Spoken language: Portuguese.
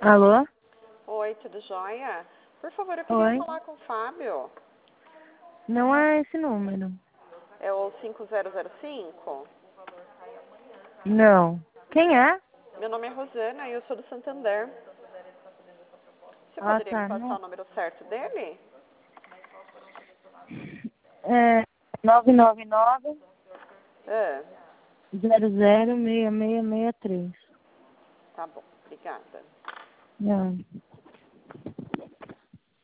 Alô? Oi, tudo jóia? Por favor, eu queria Oi? falar com o Fábio. Não é esse número. É o 5005? Não. Quem é? Meu nome é Rosana e eu sou do Santander. Você Ah, poderia me tá. passar Não. o número certo dele? É 999 Ah, 006663. tá bom, obrigada. Não.